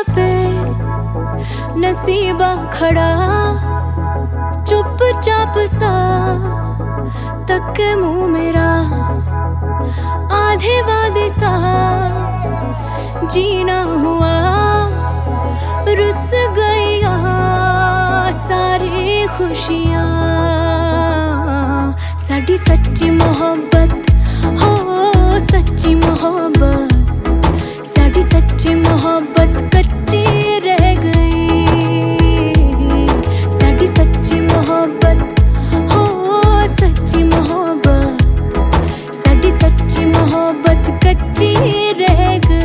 पे नसीबा खड़ा, चुपचाप सा तक मुंह मेरा, आधे वादे सा जीना हुआ, रुस गईया सारी खुशियां। साडी सच्ची मोहब्बत हो, सच्ची मोहब्बत, साडी सच्ची मोहब्बत कच्ची रह गई। साडी सच्ची मोहब्बत हो, सच्ची मोहब्बत, साडी सच्ची मोहब्बत कच्ची रह गई।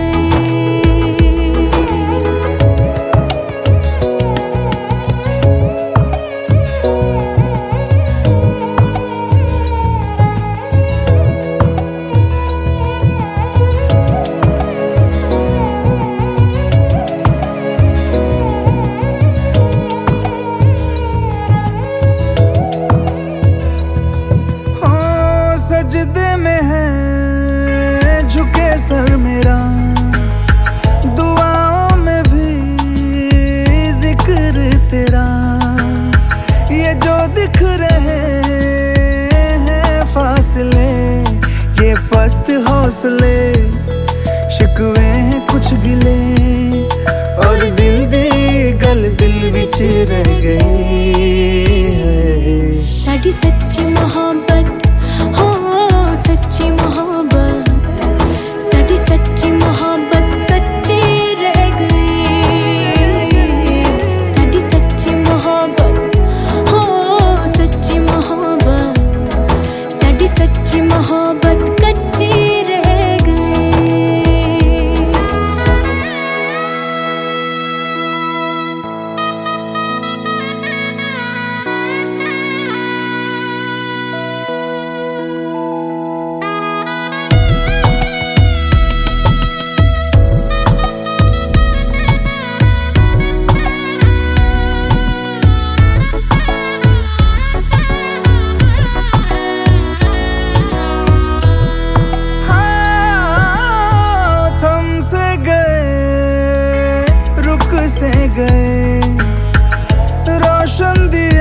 सजदे में है झुके सर मेरा, दुआओं में भी जिक्र तेरा। ये जो दिख रहे हैं फासले, ये पस्त हौसले, शिकवे हैं कुछ गिले, और दिल दी गल दिल विच रह गई। साडी सच्ची मोहब्बत हो, सच्ची मोहब्बत, साडी सच्ची मोहब्बत कच्ची रह गई। साडी सच्ची मोहब्बत हो, सच्ची मोहब्बत, साडी सच्ची मोहब्बत कच्ची रह गई। से गए रोशन दिए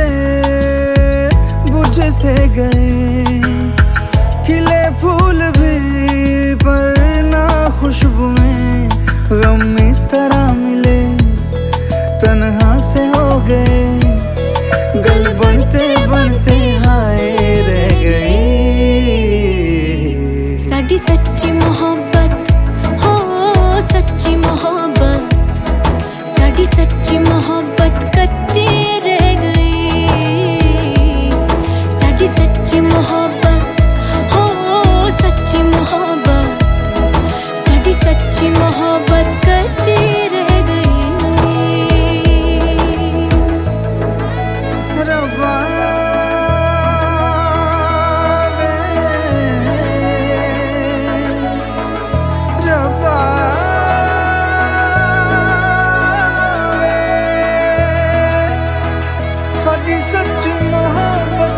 बुझ से गए, खिले फूल भी पर ना खुशबू में गम इस तरह मिले, तन्हा से हो गए, गल बनते बनते हाय रह गई। साडी सच्ची मोहब्बत हो, सच्ची मोहब्बत, साडी सच्ची मोहब्बत कच्ची रह गई। साडी सच्ची मोहब्बत हो, सच्ची मोहब्बत, साडी सच्ची मोहब्बत कच्ची रह गई। रब्बा रब्बा साडी सच्ची मोहब्बत